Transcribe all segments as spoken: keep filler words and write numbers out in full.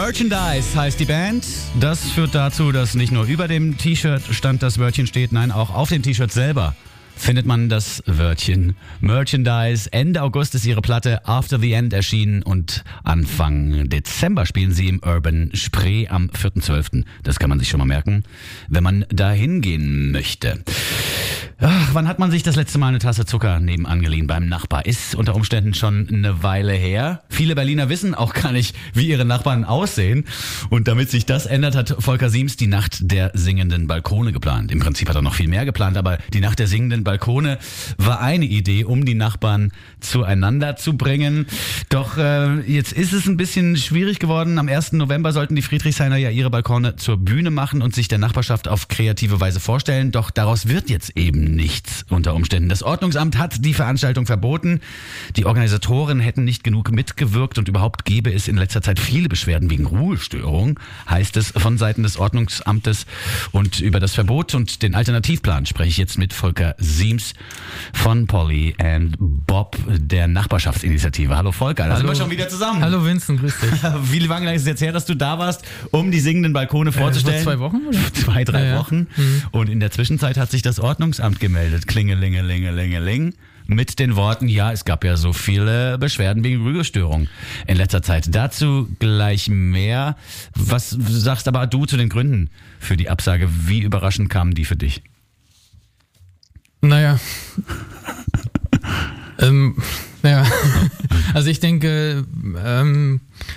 Merchandise heißt die Band. Das führt dazu, dass nicht nur über dem T-Shirt stand das Wörtchen steht, nein, auch auf dem T-Shirt selber findet man das Wörtchen Merchandise. Ende August ist ihre Platte After the End erschienen und Anfang Dezember spielen sie im Urban Spree am vierten zwölften Das kann man sich schon mal merken, wenn man da hingehen möchte. Ach, wann hat man sich das letzte Mal eine Tasse Zucker nebenan geliehen beim Nachbar? Ist unter Umständen schon eine Weile her. Viele Berliner wissen auch gar nicht, wie ihre Nachbarn aussehen. Und damit sich das ändert, hat Volker Siems die Nacht der singenden Balkone geplant. Im Prinzip hat er noch viel mehr geplant, aber die Nacht der singenden Balkone war eine Idee, um die Nachbarn zueinander zu bringen. Doch äh, jetzt ist es ein bisschen schwierig geworden. Am ersten November sollten die Friedrichshainer ja ihre Balkone zur Bühne machen und sich der Nachbarschaft auf kreative Weise vorstellen. Doch daraus wird jetzt eben nichts unter Umständen. Das Ordnungsamt hat die Veranstaltung verboten. Die Organisatoren hätten nicht genug mitgewirkt und überhaupt gäbe es in letzter Zeit viele Beschwerden wegen Ruhestörung, heißt es von Seiten des Ordnungsamtes. Und über das Verbot und den Alternativplan spreche ich jetzt mit Volker Siems von Polly and Bob, der Nachbarschaftsinitiative. Hallo Volker, da Hallo. sind wir schon wieder zusammen. Hallo Vincent, grüß dich. Wie lange ist es jetzt her, dass du da warst, um die singenden Balkone vorzustellen? Äh, vor zwei Wochen, oder? Zwei, drei ja, ja. Wochen. Mhm. Und in der Zwischenzeit hat sich das Ordnungsamt gemeldet. Klingelingelingelingeling. Mit den Worten, ja, es gab ja so viele Beschwerden wegen Ruhestörung in letzter Zeit. Dazu gleich mehr. Was sagst aber du zu den Gründen für die Absage? Wie überraschend kamen die für dich? Naja. ähm, naja. Also ich denke, ähm,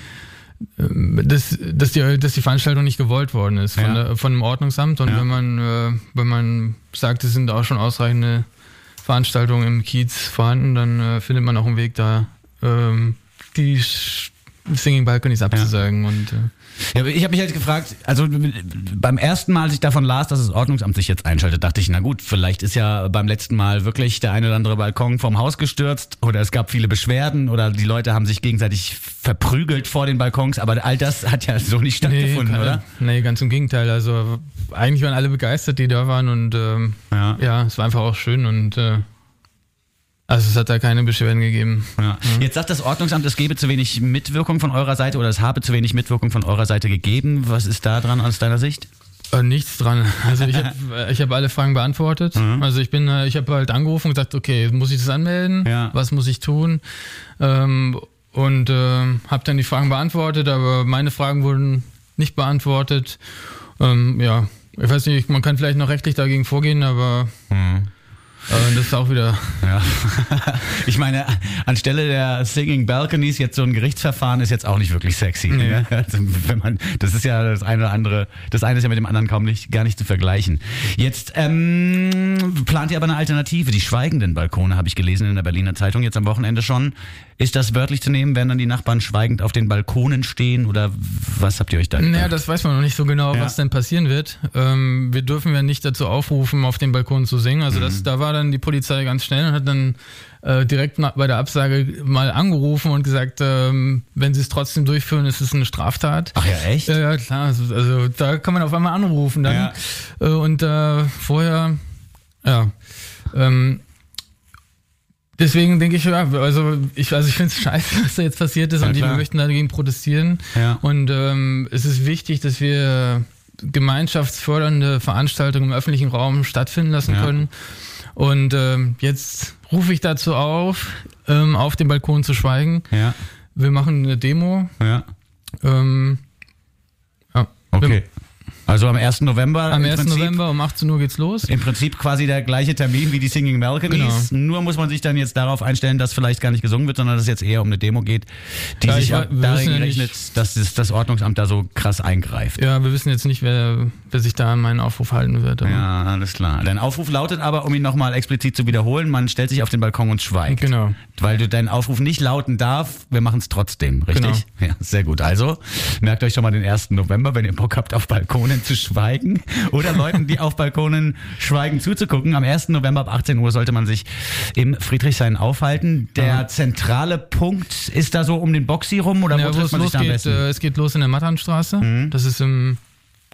dass, dass, die, dass die Veranstaltung nicht gewollt worden ist von, Ja. der, von dem Ordnungsamt. Und Ja. wenn man äh, wenn man sagt, es sind auch schon ausreichende Veranstaltungen im Kiez vorhanden, dann äh, findet man auch einen Weg, da ähm, die Sch- Singing Balconies abzusagen. Ja. Und äh, Ja, aber ich habe mich halt gefragt, also beim ersten Mal, als ich davon las, dass das Ordnungsamt sich jetzt einschaltet, dachte ich, na gut, vielleicht ist ja beim letzten Mal wirklich der eine oder andere Balkon vom Haus gestürzt oder es gab viele Beschwerden oder die Leute haben sich gegenseitig verprügelt vor den Balkons, aber all das hat ja so nicht stattgefunden, nee, oder? Nee, ganz im Gegenteil. Also eigentlich waren alle begeistert, die da waren und ähm, Ja. ja, es war einfach auch schön und äh, also es hat da keine Beschwerden gegeben. Ja. Jetzt sagt das Ordnungsamt, es gebe zu wenig Mitwirkung von eurer Seite oder es habe zu wenig Mitwirkung von eurer Seite gegeben. Was ist da dran aus deiner Sicht? Äh, nichts dran. Also ich habe ich hab alle Fragen beantwortet. Mhm. Also ich bin, äh, ich habe halt angerufen und gesagt, okay, muss ich das anmelden? Ja. Was muss ich tun? Ähm, und äh, habe dann die Fragen beantwortet, aber meine Fragen wurden nicht beantwortet. Ähm, ja, ich weiß nicht, man kann vielleicht noch rechtlich dagegen vorgehen, aber Mhm. äh, das ist auch wieder... Ja. Ich meine, anstelle der Singing Balconies jetzt so ein Gerichtsverfahren ist jetzt auch nicht wirklich sexy. Nee. Ne? Also wenn man, das ist ja das eine oder andere, das eine ist ja mit dem anderen kaum nicht, gar nicht zu vergleichen. Jetzt ähm, plant ihr aber eine Alternative. Die schweigenden Balkone habe ich gelesen in der Berliner Zeitung jetzt am Wochenende schon. Ist das wörtlich zu nehmen, werden dann die Nachbarn schweigend auf den Balkonen stehen oder was habt ihr euch da gedacht? Naja, das weiß man noch nicht so genau, Ja. was denn passieren wird. Ähm, wir dürfen ja nicht dazu aufrufen, auf den Balkon zu singen. Also das, da war dann die Polizei ganz schnell und hat dann äh, direkt nach, bei der Absage mal angerufen und gesagt, ähm, wenn sie es trotzdem durchführen, ist es eine Straftat. Ach ja, echt? Ja, ja, klar. Also, also da kann man auf einmal anrufen dann. Ja. Äh, und äh, vorher, ja, ähm, deswegen denke ich, ja, also ich, also ich finde es scheiße, was da jetzt passiert ist Ja, und die, klar. wir möchten dagegen protestieren. Ja. Und ähm, es ist wichtig, dass wir gemeinschaftsfördernde Veranstaltungen im öffentlichen Raum stattfinden lassen Ja. können. Und ähm, jetzt rufe ich dazu auf, ähm, auf dem Balkon zu schweigen. Ja, Wir machen eine Demo. ja. Ähm, ja. Okay. Also am ersten November. Am im ersten Prinzip- November um achtzehn Uhr geht's los. Im Prinzip quasi der gleiche Termin wie die Singing Balconies. Nur muss man sich dann jetzt darauf einstellen, dass vielleicht gar nicht gesungen wird, sondern dass es jetzt eher um eine Demo geht, die Ja, sich ich ja weiß- wir darin wissen ja rechnet, nicht- dass das, das Ordnungsamt da so krass eingreift. Ja, wir wissen jetzt nicht, wer, wer sich da an meinen Aufruf halten wird. Aber Ja, alles klar. Dein Aufruf lautet aber, um ihn nochmal explizit zu wiederholen, man stellt sich auf den Balkon und schweigt. Genau. Weil du deinen Aufruf nicht lauten darf, wir machen es trotzdem, richtig? Ja, sehr gut. Also, merkt euch schon mal den ersten November, wenn ihr Bock habt, auf Balkonen zu schweigen oder Leuten, die auf Balkonen schweigen, zuzugucken. Am ersten November ab achtzehn Uhr sollte man sich im Friedrichshain aufhalten. Der Ja. zentrale Punkt ist da so um den Boxy rum oder Ja, wo wo trifft es man sich da am losgeht, besten? äh, es geht los in der Matternstraße. Mhm. Das ist im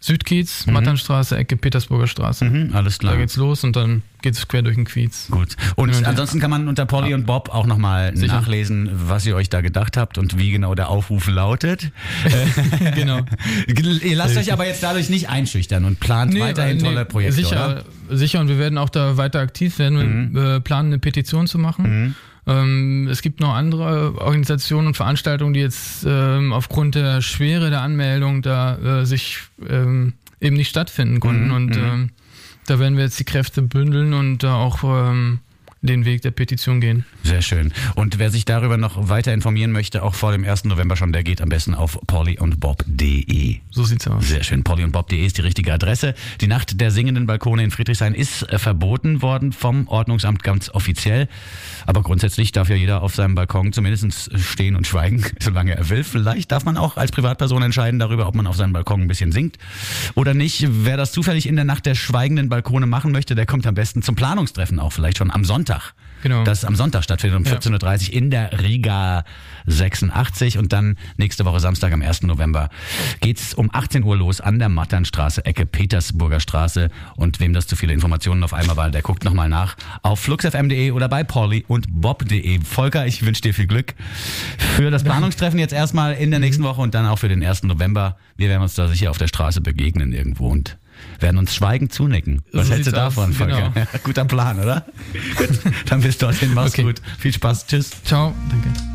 Südkiez, mhm. Matternstraße, Ecke Petersburger Straße. Mhm, alles klar. Da geht's los und dann geht's quer durch den Kiez. Gut. Und ja, ansonsten kann man unter Polly und Bob auch nochmal nachlesen, was ihr euch da gedacht habt und wie genau der Aufruf lautet. Genau. Ihr lasst euch aber jetzt dadurch nicht einschüchtern und plant nee, weiterhin nee, tolle Projekte, sicher, oder? Sicher, und wir werden auch da weiter aktiv werden. Mhm. Wir planen eine Petition zu machen. Mhm. Ähm, es gibt noch andere Organisationen und Veranstaltungen, die jetzt ähm, aufgrund der Schwere der Anmeldung da äh, sich ähm, eben nicht stattfinden konnten. Mhm. Und ähm, da werden wir jetzt die Kräfte bündeln und da auch ähm, den Weg der Petition gehen. Sehr schön. Und wer sich darüber noch weiter informieren möchte, auch vor dem ersten November schon, der geht am besten auf polly und bob punkt de. So sieht's aus. Sehr schön. polly und bob punkt de ist die richtige Adresse. Die Nacht der singenden Balkone in Friedrichshain ist äh, verboten worden vom Ordnungsamt ganz offiziell. Aber grundsätzlich darf ja jeder auf seinem Balkon zumindest stehen und schweigen, solange er will. Vielleicht darf man auch als Privatperson entscheiden darüber, ob man auf seinem Balkon ein bisschen singt oder nicht. Wer das zufällig in der Nacht der schweigenden Balkone machen möchte, der kommt am besten zum Planungstreffen auch, vielleicht schon am Sonntag. Genau. Das am Sonntag stattfindet um vierzehn Uhr dreißig in der Riga sechsundachtzig und dann nächste Woche Samstag am ersten November geht's um achtzehn Uhr los an der Matternstraße, Ecke Petersburger Straße. Und wem das zu viele Informationen auf einmal war, der guckt nochmal nach auf fluxfm punkt de oder bei polly und bob punkt de. Volker, ich wünsche dir viel Glück für das Planungstreffen jetzt erstmal in der nächsten Woche und dann auch für den ersten November. Wir werden uns da sicher auf der Straße begegnen irgendwo und werden uns schweigend zunicken. Was so hältst du davon, Volker? Genau. Guter Plan, oder? Gut, dann bis dorthin. Mach's okay. Gut. Viel Spaß. Tschüss. Ciao. Danke.